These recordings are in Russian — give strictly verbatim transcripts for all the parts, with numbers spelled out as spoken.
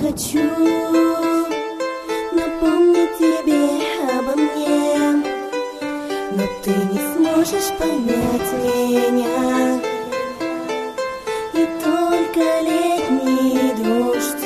хочу напомнить тебе обо мне, но ты не сможешь понять меня. И только летний дождь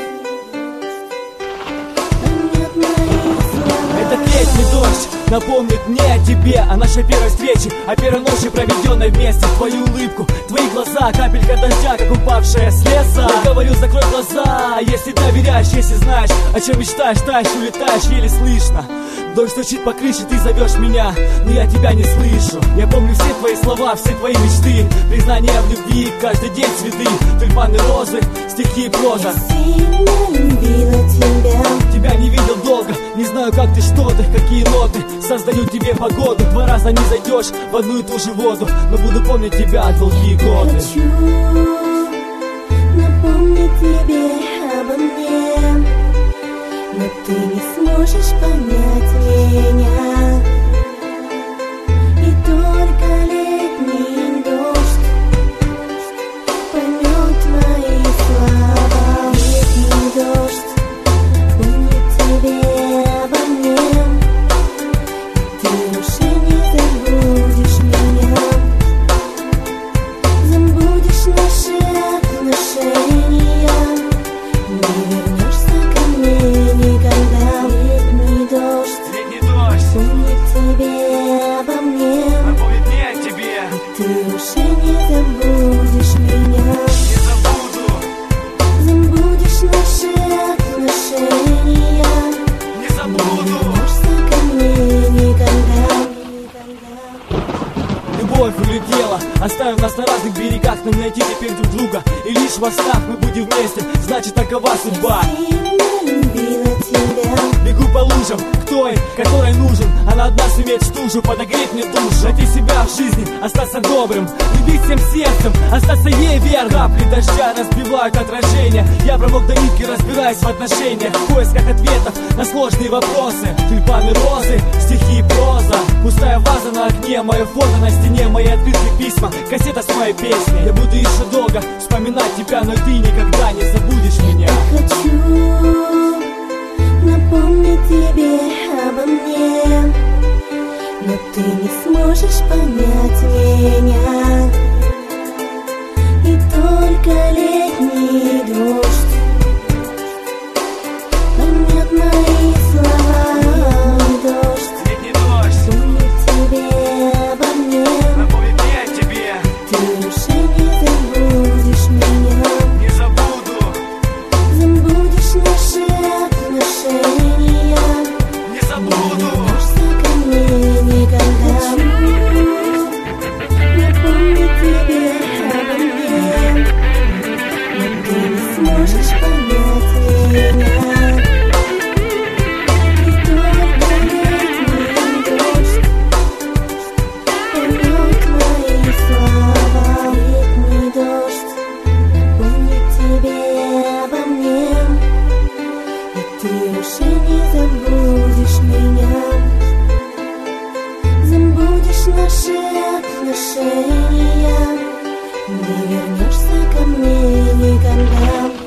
поймет мои слова. Этот летний дождь напомнит мне о тебе, о нашей первой встрече, о первой ночи, проведенной вместе. Твою улыбку, твои глаза, капелька дождя, как упавшая слеза. Я говорю, закрой глаза, если доверяешь, если знаешь, о чем мечтаешь, таешь, улетаешь, еле слышно. Дождь стучит по крыше, ты зовешь меня, но я тебя не слышу. Я помню все твои слова, все твои мечты, признания в любви, каждый день цветы, тюльпаны, розы, стихи и проза. Сильно любила тебя, тебя не видел долго, не знаю, как ты, что ты, какие ноты создают тебе погоду. Два раза не зайдешь в одну и ту же воду, но буду помнить тебя долгие годы. хочу напомнить тебе обо мне, но ты не сможешь понять меня. И только летний дождь поймет мои слова. Летний дождь помнит тебе обо мне, ты уже не забудешь меня. Забудешь наши отношения, не вернешься ко мне никогда. Летний дождь Летний дождь помнит тебе обо мне, напомнит мне о тебе, ты уже не забудешь меня. не забуду, Забудешь наши отношения, не забуду. вернешься ко мне никогда. Любовь улетела, оставив нас на разных берегах, нам найти теперь друг друга, и лишь во снах мы будем вместе, значит такова судьба. Сильно любила тебя, Бегу по лужам к той, которой нужен, она одна сумеет стужу подогреть мне душу. Найти себя в жизни, остаться добрым, любить всем сердцем, остаться ей верным. Капли дождя разбивают отражение, я промок до нитки, разбираюсь в отношениях, в поисках ответов на сложные вопросы. Тюльпаны, розы, стихи и проза, пустая ваза на окне, мое фото на стене, мои открытые письма, кассета с моей песней. Я буду еще долго вспоминать тебя, но ты никогда не забудешь меня. хочу напомнить тебе обо мне, но ты не сможешь понять меня. И только летний дождь поймет мои слова. Дождь Летний дождь помнит тебе обо мне, напомнит мне о тебе, ты уже не забудешь меня. не забуду, Забудешь наши отношения, не забуду. вернешься ко мне никогда. Напомнить тебе обо мне, но ты не сможешь понять меня. И только летний дождь поймет мои слова. Летний дождь помнит тебе обо мне, и ты уже не забудешь меня. Забудешь наши отношения, не вернешься ко мне никогда.